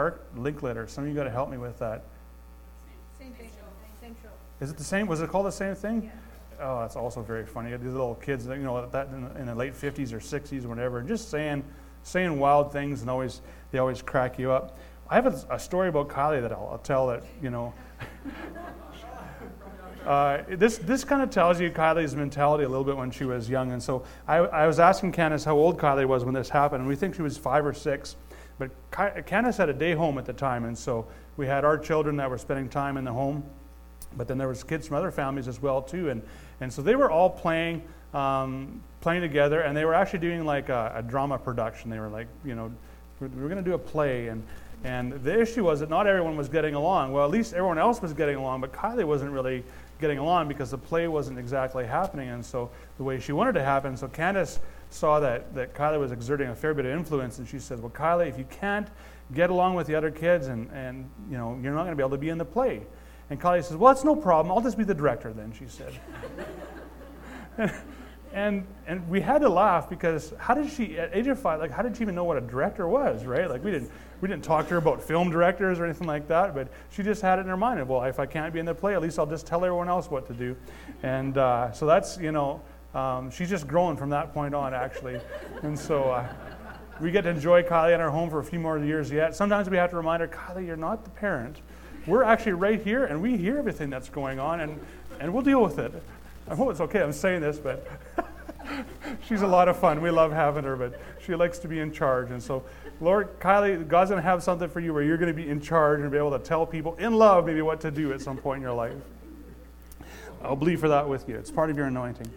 Art Linklater. Some of you got to help me with that. Same thing. Same show. Is it the same? Was it called the same thing? Yeah. Oh, that's also very funny. These little kids, that in the late 50s or 60s or whatever, and just saying wild things, and they always crack you up. I have a story about Kylie that I'll tell that, this kind of tells you Kylie's mentality a little bit when she was young. And so I was asking Candace how old Kylie was when this happened, and we think she was 5 or 6. But Candace had a day home at the time, and so we had our children that were spending time in the home, but then there was kids from other families as well too, and so they were all playing together, and they were actually doing like a drama production. They were like, we were going to do a play, and the issue was that not everyone was getting along. Well, at least everyone else was getting along, but Kylie wasn't really getting along because the play wasn't exactly happening, and so the way she wanted it to happen. So Candace saw that Kylie was exerting a fair bit of influence, and she said, well, Kylie, if you can't get along with the other kids and you're not going to be able to be in the play. And Kylie says, well, that's no problem. I'll just be the director then, she said. and we had to laugh because how did she, at age of 5, how did she even know what a director was, right? Like we didn't talk to her about film directors or anything like that, but she just had it in her mind of, well, if I can't be in the play, at least I'll just tell everyone else what to do. And so that's, she's just growing from that point on, actually. And so we get to enjoy Kylie in our home for a few more years yet. Sometimes we have to remind her, Kylie, you're not the parent. We're actually right here, and we hear everything that's going on, and we'll deal with it. I hope it's okay I'm saying this, but she's a lot of fun. We love having her, but she likes to be in charge. And so, Lord, Kylie, God's going to have something for you where you're going to be in charge and be able to tell people in love maybe what to do at some point in your life. I'll believe for that with you. It's part of your anointing.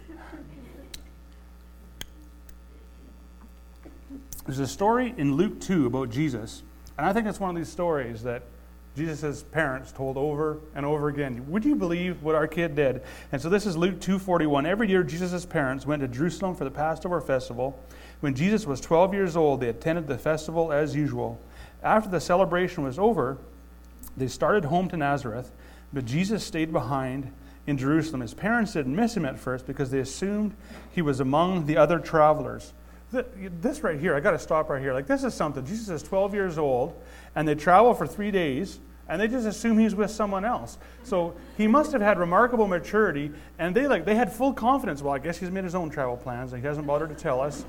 There's a story in Luke 2 about Jesus, and I think it's one of these stories that Jesus' parents told over and over again. Would you believe what our kid did? And so this is Luke 2:41. Every year, Jesus' parents went to Jerusalem for the Passover festival. When Jesus was 12 years old, they attended the festival as usual. After the celebration was over, they started home to Nazareth, but Jesus stayed behind in Jerusalem. His parents didn't miss him at first because they assumed he was among the other travelers. This right here, I got to stop right here. This is something. Jesus is 12 years old, and they travel for 3 days, and they just assume he's with someone else. So he must have had remarkable maturity, and they had full confidence. Well, I guess he's made his own travel plans, and he hasn't bothered to tell us.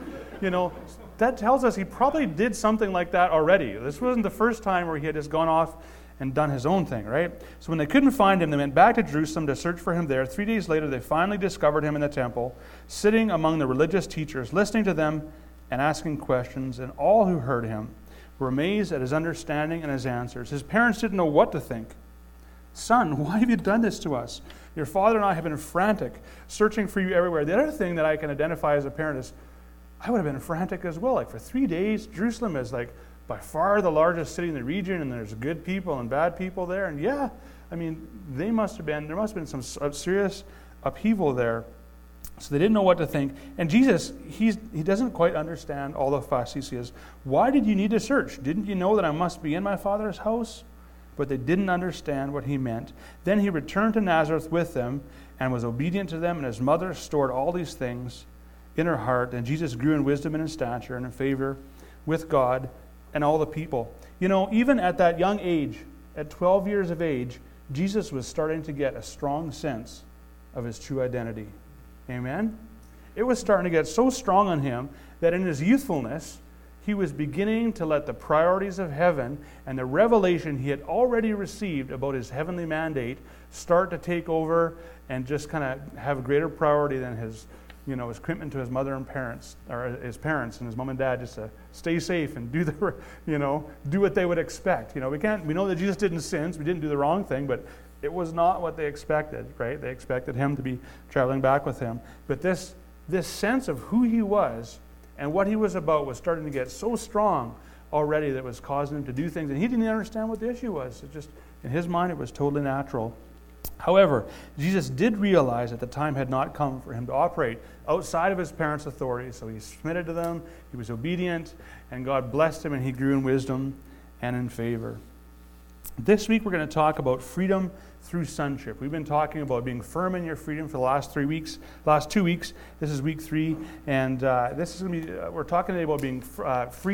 That tells us he probably did something like that already. This wasn't the first time where he had just gone off and done his own thing, right? So when they couldn't find him, they went back to Jerusalem to search for him there. 3 days later, they finally discovered him in the temple, sitting among the religious teachers, listening to them and asking questions, and all who heard him were amazed at his understanding and his answers. His parents didn't know what to think. Son, why have you done this to us? Your father and I have been frantic, searching for you everywhere. The other thing that I can identify as a parent is I would have been frantic as well. For 3 days, Jerusalem is by far the largest city in the region, and there's good people and bad people there. And there must have been some serious upheaval there. So they didn't know what to think. And Jesus, he doesn't quite understand all the fuss. He says, why did you need to search? Didn't you know that I must be in my Father's house? But they didn't understand what he meant. Then he returned to Nazareth with them and was obedient to them, and his mother stored all these things in her heart. And Jesus grew in wisdom and in stature and in favor with God and all the people. Even at that young age, at 12 years of age, Jesus was starting to get a strong sense of his true identity. Amen? It was starting to get so strong on him that in his youthfulness, he was beginning to let the priorities of heaven and the revelation he had already received about his heavenly mandate start to take over and just kind of have a greater priority than his commitment to his mother and parents, or his parents and his mom and dad, just to stay safe and do what they would expect. We know that Jesus didn't sin, so we didn't do the wrong thing, but it was not what they expected, right? They expected him to be traveling back with him. But this sense of who he was and what he was about was starting to get so strong already that it was causing him to do things, and he didn't understand what the issue was. It just, in his mind, it was totally natural. However, Jesus did realize that the time had not come for him to operate outside of his parents' authority, so he submitted to them, he was obedient, and God blessed him, and he grew in wisdom and in favor. This week we're going to talk about freedom through sonship. We've been talking about being firm in your freedom for the last 2 weeks. This is week 3, and this is going to be. We're talking today about being free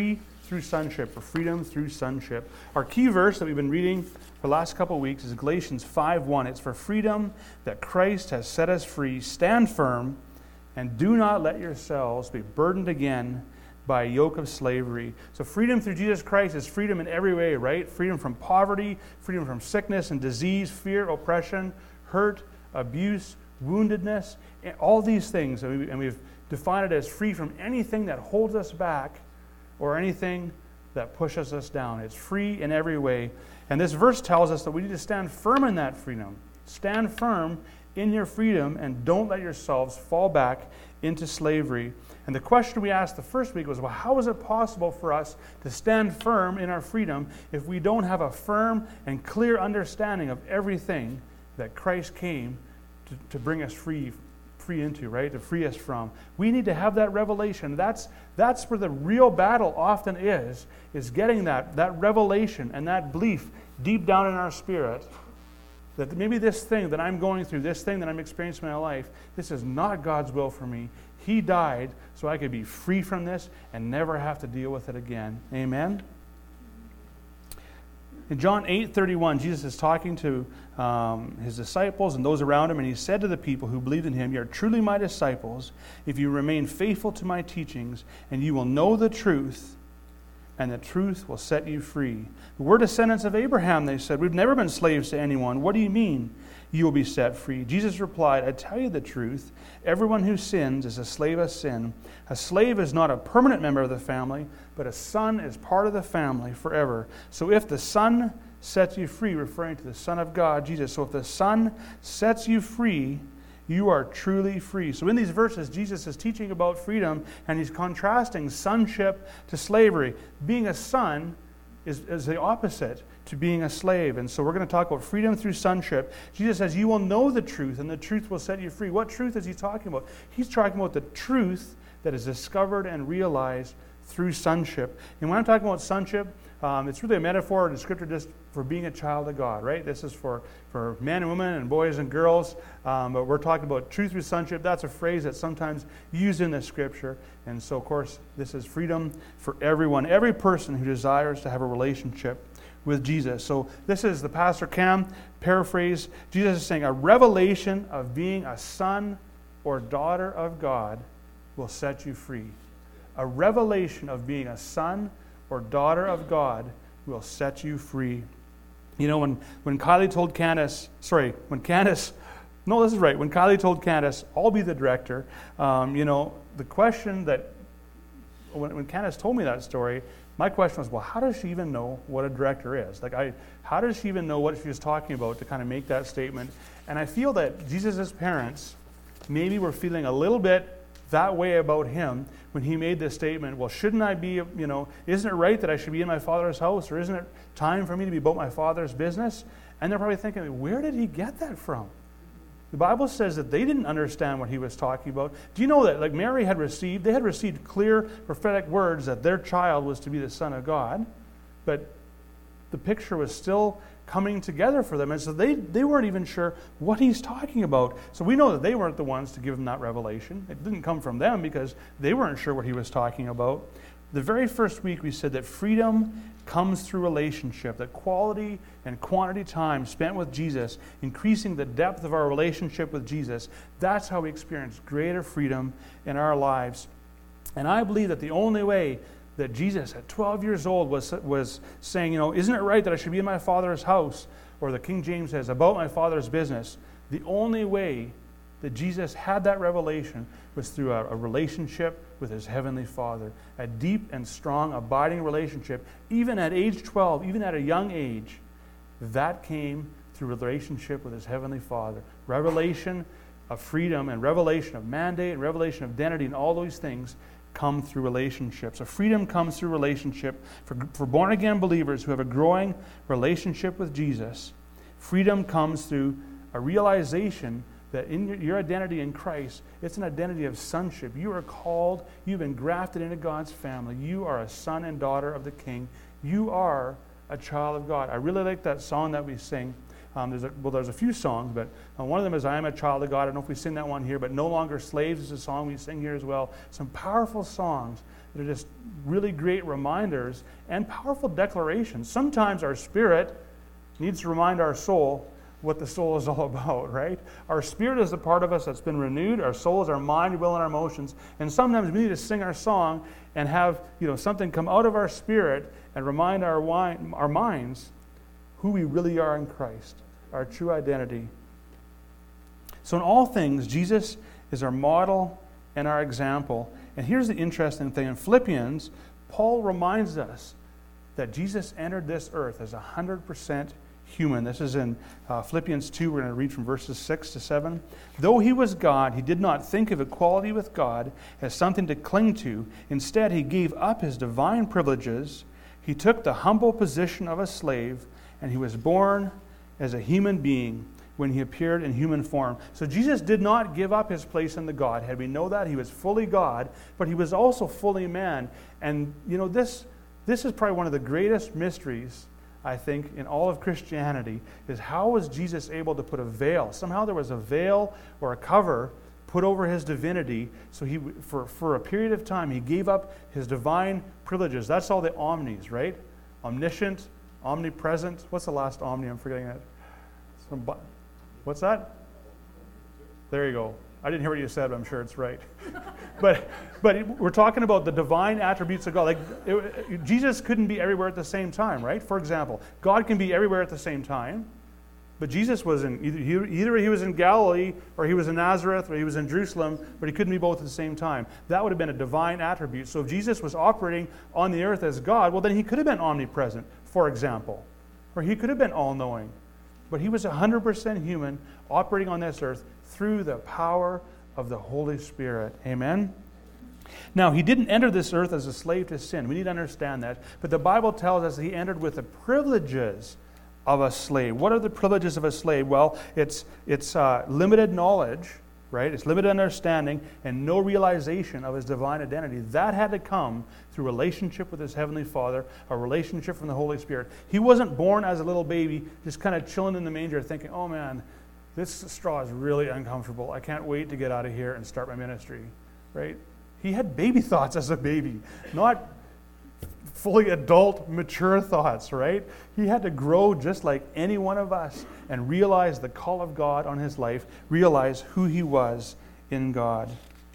through sonship, or freedom through sonship. Our key verse that we've been reading for the last couple of weeks is Galatians 5:1. It's for freedom that Christ has set us free. Stand firm and do not let yourselves be burdened again by a yoke of slavery. So freedom through Jesus Christ is freedom in every way, right? Freedom from poverty, freedom from sickness and disease, fear, oppression, hurt, abuse, woundedness, and all these things. And we've defined it as free from anything that holds us back or anything that pushes us down. It's free in every way. And this verse tells us that we need to stand firm in that freedom. Stand firm in your freedom and don't let yourselves fall back into slavery. And the question we asked the first week was, well, how is it possible for us to stand firm in our freedom if we don't have a firm and clear understanding of everything that Christ came to bring us free into, right? To free us from. We need to have that revelation. That's where the real battle often is getting that revelation and that belief deep down in our spirit that maybe this thing that I'm going through, this thing that I'm experiencing in my life, this is not God's will for me. He died so I could be free from this and never have to deal with it again. Amen? In John 8:31, Jesus is talking to his disciples and those around him, and he said to the people who believed in him, "You are truly my disciples if you remain faithful to my teachings, and you will know the truth, and the truth will set you free." "We're descendants of Abraham," they said. "We've never been slaves to anyone. What do you mean you will be set free?" Jesus replied, "I tell you the truth. Everyone who sins is a slave of sin. A slave is not a permanent member of the family, but a son is part of the family forever. So if the Son sets you free," referring to the Son of God, Jesus, "so if the Son sets you free, you are truly free." So in these verses, Jesus is teaching about freedom, and he's contrasting sonship to slavery. Being a son is the opposite to being a slave. And so we're going to talk about freedom through sonship. Jesus says, you will know the truth, and the truth will set you free. What truth is he talking about? He's talking about the truth that is discovered and realized through sonship. And when I'm talking about sonship, it's really a metaphor or descriptor just for being a child of God, right? This is for men and women and boys and girls. But we're talking about truth through sonship. That's a phrase that's sometimes used in the scripture. And so, of course, this is freedom for everyone, every person who desires to have a relationship with Jesus. So this is the Pastor Cam paraphrase. Jesus is saying a revelation of being a son or daughter of God will set you free. A revelation of being a son or daughter of God will set you free. You know, when Kylie told Candace, when Kylie told Candace, I'll be the director, the question that, when Candace told me that story, my question was, well, how does she even know what a director is? How does she even know what she was talking about to kind of make that statement? And I feel that Jesus' parents maybe were feeling a little bit that way about him when he made this statement, well, shouldn't I be, isn't it right that I should be in my Father's house, or isn't it time for me to be about my Father's business? And they're probably thinking, where did he get that from? The Bible says that they didn't understand what he was talking about. Do you know that Mary had received clear prophetic words that their child was to be the Son of God, but the picture was still coming together for them. And so they weren't even sure what he's talking about. So we know that they weren't the ones to give him that revelation. It didn't come from them because they weren't sure what he was talking about. The very first week we said that freedom comes through relationship, that quality and quantity time spent with Jesus, increasing the depth of our relationship with Jesus, that's how we experience greater freedom in our lives. And I believe that the only way that Jesus at 12 years old was saying, isn't it right that I should be in my Father's house? Or the King James says, about my Father's business. The only way that Jesus had that revelation was through a relationship with his Heavenly Father. A deep and strong, abiding relationship. Even at age 12, even at a young age, that came through relationship with his Heavenly Father. Revelation of freedom and revelation of mandate and revelation of identity and all those things come through relationship. So freedom comes through relationship. For born-again believers who have a growing relationship with Jesus, freedom comes through a realization that in your identity in Christ, it's an identity of sonship. You are called, you've been grafted into God's family. You are a son and daughter of the King. You are a child of God. I really like that song that we sing. There's a few songs, but one of them is I Am a Child of God. I don't know if we sing that one here, but No Longer Slaves is a song we sing here as well. Some powerful songs that are just really great reminders and powerful declarations. Sometimes our spirit needs to remind our soul what the soul is all about, right? Our spirit is a part of us that's been renewed. Our soul is our mind, will, and our emotions. And sometimes we need to sing our song and have something come out of our spirit and remind our minds who we really are in Christ, our true identity. So in all things, Jesus is our model and our example. And here's the interesting thing. In Philippians, Paul reminds us that Jesus entered this earth as 100% human. This is in Philippians 2. We're going to read from verses 6 to 7. Though he was God, he did not think of equality with God as something to cling to. Instead, he gave up his divine privileges. He took the humble position of a slave, and he was born as a human being when he appeared in human form. So Jesus did not give up his place in the Godhead. We know that. He was fully God, but he was also fully man. And this is probably one of the greatest mysteries, I think, in all of Christianity, is how was Jesus able to put a veil? Somehow there was a veil or a cover put over his divinity, so he, for a period of time, he gave up his divine privileges. That's all the omnis, right? Omniscient, omnipresent. What's the last omni? I'm forgetting it. What's that? There you go. I didn't hear what you said, but I'm sure it's right. But we're talking about the divine attributes of God. Jesus couldn't be everywhere at the same time, right? For example, God can be everywhere at the same time, but Jesus was in either he was in Galilee or he was in Nazareth or he was in Jerusalem, but he couldn't be both at the same time. That would have been a divine attribute. So if Jesus was operating on the earth as God, well, then he could have been omnipresent, for example, or he could have been all-knowing. But he was 100% human, operating on this earth through the power of the Holy Spirit. Amen? Now, he didn't enter this earth as a slave to sin. We need to understand that. But the Bible tells us that he entered with the privileges of a slave. What are the privileges of a slave? Well, it's limited knowledge, right? It's limited understanding and no realization of his divine identity. That had to come through relationship with his Heavenly Father, a relationship from the Holy Spirit. He wasn't born as a little baby, just kind of chilling in the manger thinking, oh man, this straw is really uncomfortable. I can't wait to get out of here and start my ministry, right? He had baby thoughts as a baby, not fully adult, mature thoughts, right? He had to grow just like any one of us and realize the call of God on his life, realize who he was in God.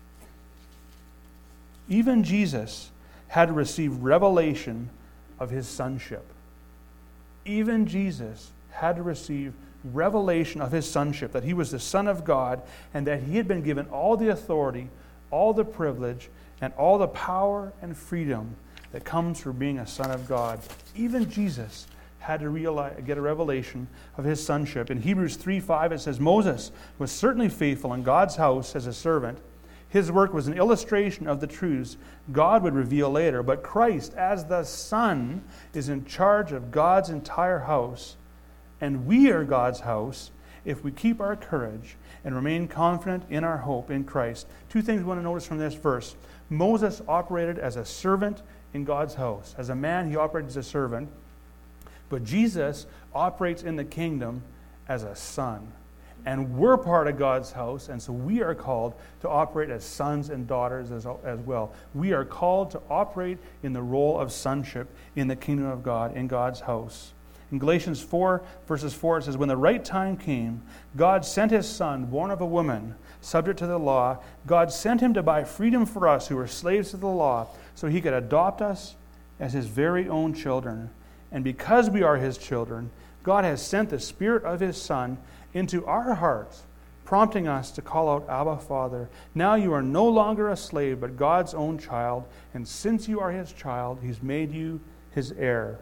Even Jesus had to receive revelation of his sonship. Even Jesus had to receive revelation of his sonship, that he was the Son of God and that he had been given all the authority, all the privilege, and all the power and freedom that comes from being a son of God. Even Jesus had to get a revelation of his sonship. In Hebrews 3:5 it says, Moses was certainly faithful in God's house as a servant. His work was an illustration of the truths God would reveal later. But Christ, as the Son, is in charge of God's entire house. And we are God's house if we keep our courage and remain confident in our hope in Christ. Two things we want to notice from this verse. Moses operated as a servant in God's house. As a man, he operated as a servant. But Jesus operates in the kingdom as a son. And we're part of God's house, and so we are called to operate as sons and daughters as well. We are called to operate in the role of sonship in the kingdom of God, in God's house. In Galatians 4, verses 4, it says, when the right time came, God sent his Son, born of a woman, subject to the law. God sent him to buy freedom for us who were slaves to the law, so he could adopt us as his very own children. And because we are his children, God has sent the Spirit of his Son into our hearts, prompting us to call out, Abba, Father. Now you are no longer a slave, but God's own child. And since you are his child, he's made you his heir.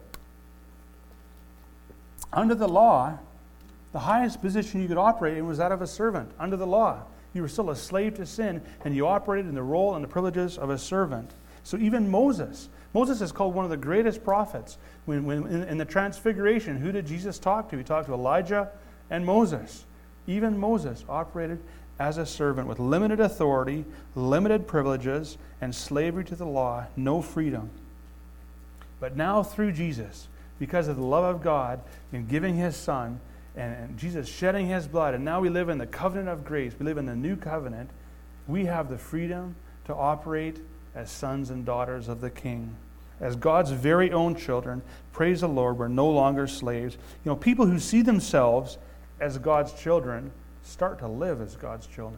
Under the law, the highest position you could operate in was that of a servant. Under the law, you were still a slave to sin, and you operated in the role and the privileges of a servant. So even Moses is called one of the greatest prophets. When in the Transfiguration, who did Jesus talk to? He talked to Elijah and Moses. Even Moses operated as a servant with limited authority, limited privileges, and slavery to the law, no freedom. But now through Jesus, because of the love of God in giving his Son, and Jesus shedding his blood, and now we live in the covenant of grace, we live in the new covenant, we have the freedom to operate as sons and daughters of the King. As God's very own children, praise the Lord, we're no longer slaves. You know, people who see themselves as God's children start to live as God's children.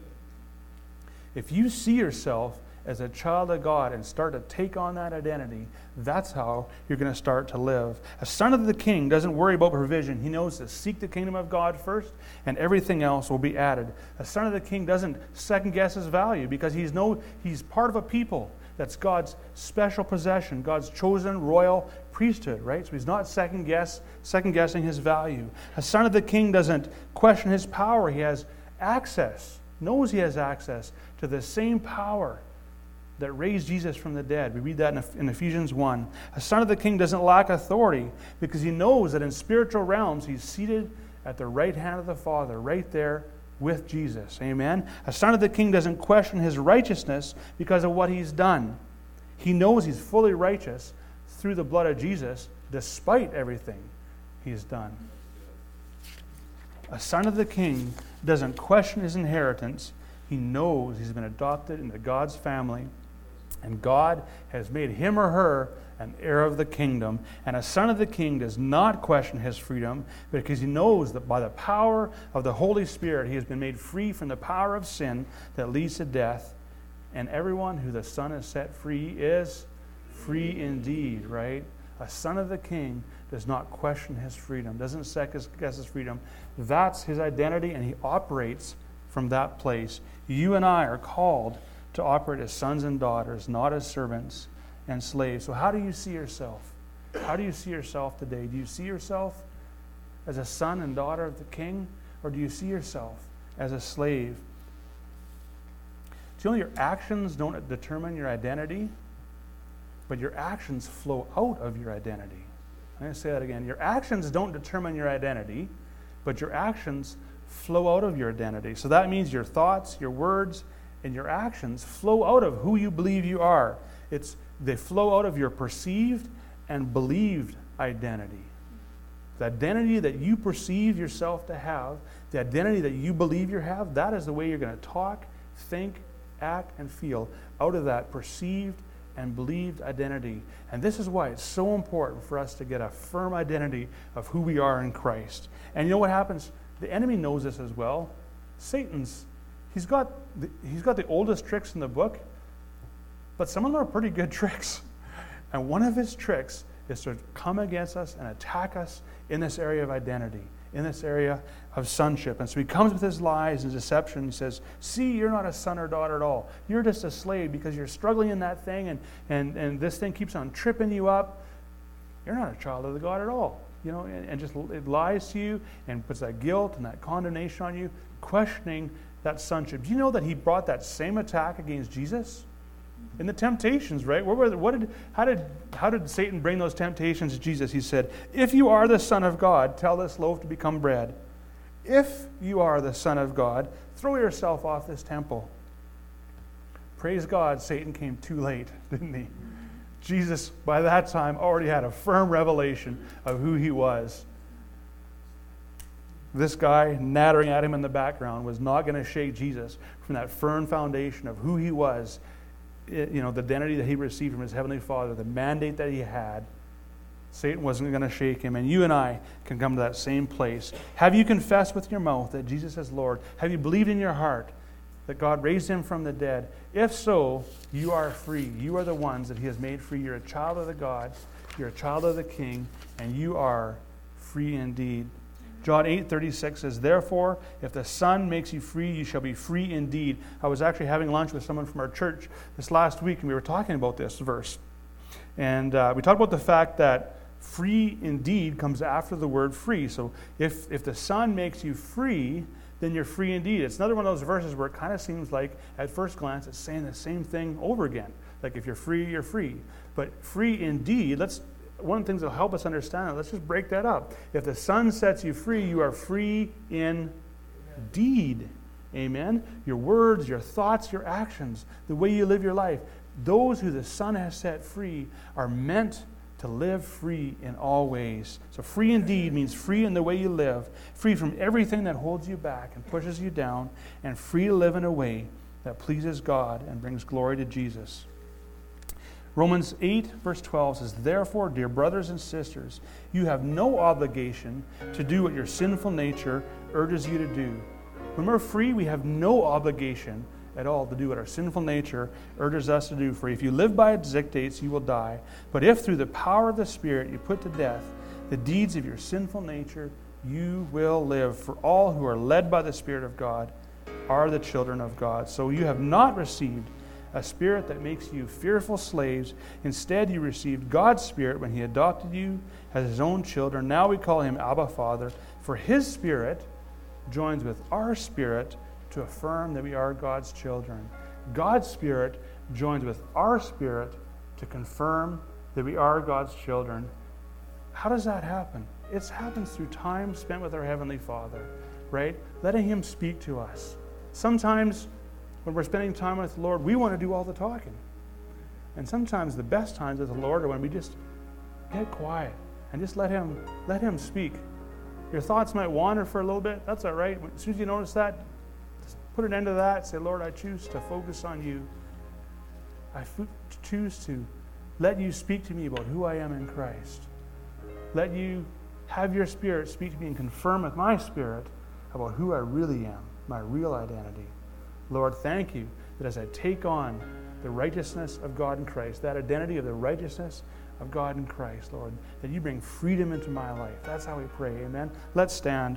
If you see yourself as a child of God and start to take on that identity, that's how you're going to start to live. A son of the King doesn't worry about provision. He knows to seek the kingdom of God first, and everything else will be added. A son of the King doesn't second guess his value because he's part of a people that's God's special possession, God's chosen royal priesthood, right? So he's not second guessing his value. A son of the King doesn't question his power. He has access, knows he has access to the same power that raised Jesus from the dead. We read that in Ephesians 1. A son of the King doesn't lack authority because he knows that in spiritual realms he's seated at the right hand of the Father, right there with Jesus. Amen? A son of the King doesn't question his righteousness because of what he's done. He knows he's fully righteous through the blood of Jesus despite everything he's done. A son of the King doesn't question his inheritance. He knows he's been adopted into God's family, and God has made him or her an heir of the kingdom. And a son of the King does not question his freedom because he knows that by the power of the Holy Spirit he has been made free from the power of sin that leads to death. And everyone who the Son has set free is free indeed, right? A son of the King does not question his freedom, doesn't second guess his freedom. That's his identity, and he operates from that place. You and I are called to operate as sons and daughters, not as servants and slaves. So how do you see yourself? How do you see yourself today? Do you see yourself as a son and daughter of the King, or do you see yourself as a slave? Do you know your actions don't determine your identity, but your actions flow out of your identity? I'm going to say that again. Your actions don't determine your identity, but your actions flow out of your identity. So that means your thoughts, your words, and your actions flow out of who you believe you are. They flow out of your perceived and believed identity. The identity that you perceive yourself to have, the identity that you believe you have, that is the way you're going to talk, think, act, and feel out of that perceived and believed identity. And this is why it's so important for us to get a firm identity of who we are in Christ. And you know what happens? The enemy knows this as well. He's got the oldest tricks in the book, but some of them are pretty good tricks. And one of his tricks is to come against us and attack us in this area of identity, in this area of sonship. And so he comes with his lies and deception. He says, see, you're not a son or daughter at all. You're just a slave because you're struggling in that thing, and this thing keeps on tripping you up. You're not a child of the God at all. You know, and just it lies to you and puts that guilt and that condemnation on you, questioning that sonship. Do you know that he brought that same attack against Jesus in the temptations, right? How did Satan bring those temptations to Jesus? He said, if you are the Son of God, tell this loaf to become bread. If you are the Son of God, throw yourself off this temple. Praise God, Satan came too late, didn't he? Jesus, by that time, already had a firm revelation of who he was. This guy nattering at him in the background was not going to shake Jesus from that firm foundation of who he was, you know, the identity that he received from his heavenly Father, the mandate that he had. Satan wasn't going to shake him, and you and I can come to that same place. Have you confessed with your mouth that Jesus is Lord? Have you believed in your heart that God raised him from the dead? If so, you are free. You are the ones that he has made free. You're a child of the God. You're a child of the King, and you are free indeed. John 8:36 says, therefore, if the Son makes you free, you shall be free indeed. I was actually having lunch with someone from our church this last week, and we were talking about this verse. And we talked about the fact that free indeed comes after the word free. So if the Son makes you free, then you're free indeed. It's another one of those verses where it kind of seems like, at first glance, it's saying the same thing over again. Like if you're free, you're free. But free indeed, one of the things that will help us understand it, let's just break that up. If the Son sets you free, you are free indeed. Amen? Your words, your thoughts, your actions, the way you live your life, those who the Son has set free are meant to live free in all ways. So free indeed means free in the way you live, free from everything that holds you back and pushes you down, and free to live in a way that pleases God and brings glory to Jesus. Romans 8, verse 12 says, "Therefore, dear brothers and sisters, you have no obligation to do what your sinful nature urges you to do." When we're free, we have no obligation at all to do what our sinful nature urges us to do. For if you live by its dictates, you will die. But if through the power of the Spirit you put to death the deeds of your sinful nature, you will live. For all who are led by the Spirit of God are the children of God. So you have not received a spirit that makes you fearful slaves. Instead, you received God's Spirit when He adopted you as His own children. Now we call Him Abba, Father. For His Spirit joins with our spirit to affirm that we are God's children. God's Spirit joins with our spirit to confirm that we are God's children. How does that happen? It happens through time spent with our Heavenly Father, right? Letting Him speak to us. Sometimes when we're spending time with the Lord, we want to do all the talking. And sometimes the best times with the Lord are when we just get quiet and just let Him speak. Your thoughts might wander for a little bit. That's all right. As soon as you notice that, just put an end to that. Say, "Lord, I choose to focus on You. I choose to let You speak to me about who I am in Christ. Let You have Your Spirit speak to me and confirm with my spirit about who I really am, my real identity." Lord, thank You that as I take on the righteousness of God in Christ, that identity of the righteousness of God in Christ, Lord, that You bring freedom into my life. That's how we pray, amen? Let's stand.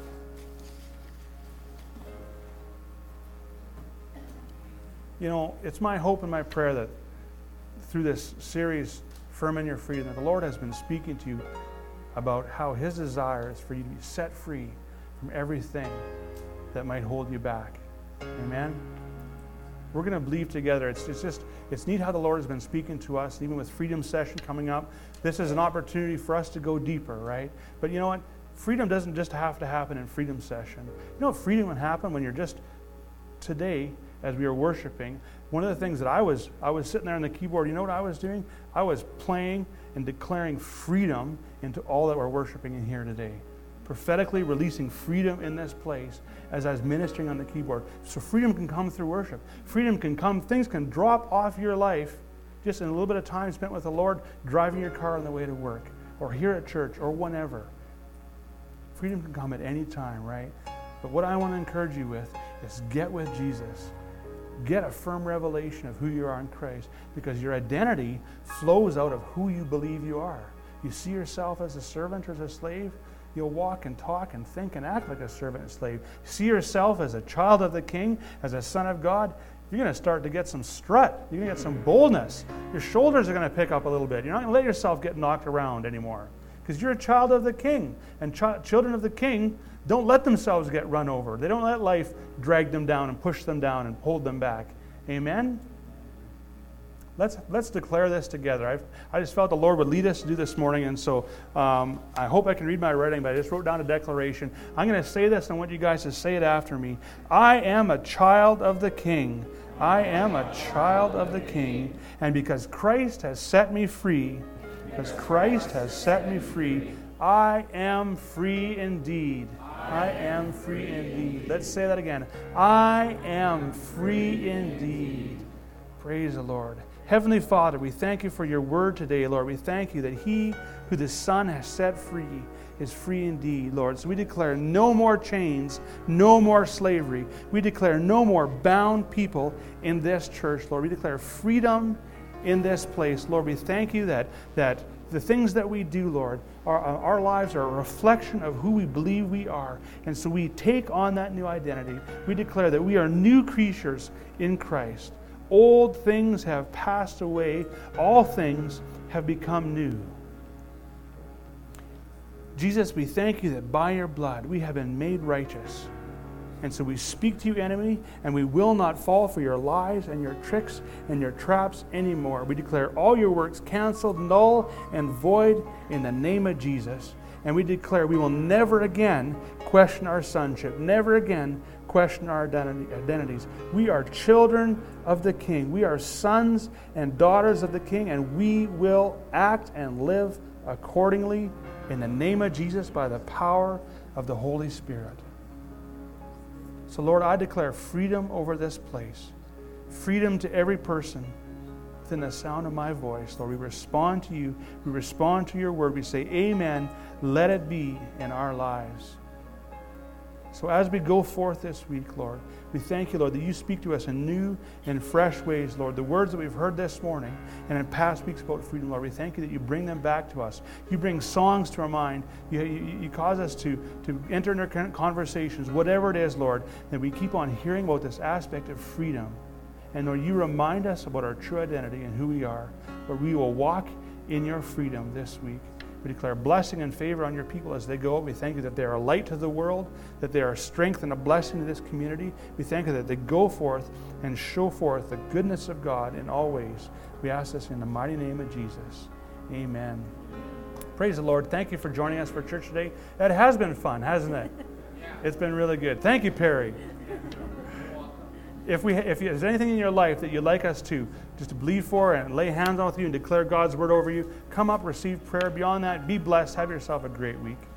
You know, it's my hope and my prayer that through this series, Firm in Your Freedom, that the Lord has been speaking to you about how His desire is for you to be set free from everything that might hold you back. Amen? We're going to believe together. It's neat how the Lord has been speaking to us, even with Freedom Session coming up. This is an opportunity for us to go deeper, right? But you know what? Freedom doesn't just have to happen in Freedom Session. You know what freedom would happen when you're just today, as we were worshiping, one of the things that I was sitting there on the keyboard, you know what I was doing? I was playing and declaring freedom into all that we're worshiping in here today. Prophetically releasing freedom in this place as I was ministering on the keyboard. So freedom can come through worship. Freedom can come, things can drop off your life just in a little bit of time spent with the Lord, driving your car on the way to work, or here at church, or whenever. Freedom can come at any time, right? But what I want to encourage you with is get with Jesus. Get a firm revelation of who you are in Christ, because your identity flows out of who you believe you are. You see yourself as a servant or as a slave, you'll walk and talk and think and act like a servant and slave. You see yourself as a child of the King, as a son of God, you're going to start to get some strut. You're going to get some boldness. Your shoulders are going to pick up a little bit. You're not going to let yourself get knocked around anymore, because you're a child of the King. And children of the King don't let themselves get run over. They don't let life drag them down and push them down and hold them back. Amen? Let's declare this together. I just felt the Lord would lead us to do this morning, and so I hope I can read my writing, but I just wrote down a declaration. I'm going to say this, and I want you guys to say it after me. I am a child of the King. I am a child of the King, and because Christ has set me free, I am free indeed. I am free indeed. Let's say that again. I am free indeed. Praise the Lord. Heavenly Father, we thank You for Your word today, Lord. We thank You that He who the Son has set free is free indeed, Lord. So we declare no more chains, no more slavery. We declare no more bound people in this church, Lord. We declare freedom in this place, Lord. We thank You that the things that we do, Lord, our lives are a reflection of who we believe we are. And so we take on that new identity. We declare that we are new creatures in Christ. Old things have passed away. All things have become new. Jesus, we thank You that by Your blood we have been made righteous. And so we speak to You, enemy, and we will not fall for Your lies and Your tricks and Your traps anymore. We declare all Your works canceled, null, and void in the name of Jesus. And we declare we will never again question our sonship, never again question our identities. We are children of the King. We are sons and daughters of the King, and we will act and live accordingly in the name of Jesus by the power of the Holy Spirit. So, Lord, I declare freedom over this place, freedom to every person within the sound of my voice, Lord, we respond to you. We respond to your word. We say, amen, let it be in our lives. So as we go forth this week, Lord, we thank you, Lord, that you speak to us in new and fresh ways, Lord. The words that we've heard this morning and in past weeks about freedom, Lord, we thank you that you bring them back to us. You bring songs to our mind. You cause us to enter into conversations, whatever it is, Lord, that we keep on hearing about this aspect of freedom. And Lord, you remind us about our true identity and who we are. Lord, we will walk in your freedom this week. We declare blessing and favor on your people as they go. We thank you that they are a light to the world, that they are a strength and a blessing to this community. We thank you that they go forth and show forth the goodness of God in all ways. We ask this in the mighty name of Jesus. Amen. Praise the Lord. Thank you for joining us for church today. It has been fun, hasn't it? It's been really good. Thank you, Perry. If there's anything in your life that you'd like us to just to believe for and lay hands on with you and declare God's word over you, come up, receive prayer. Beyond that, be blessed. Have yourself a great week.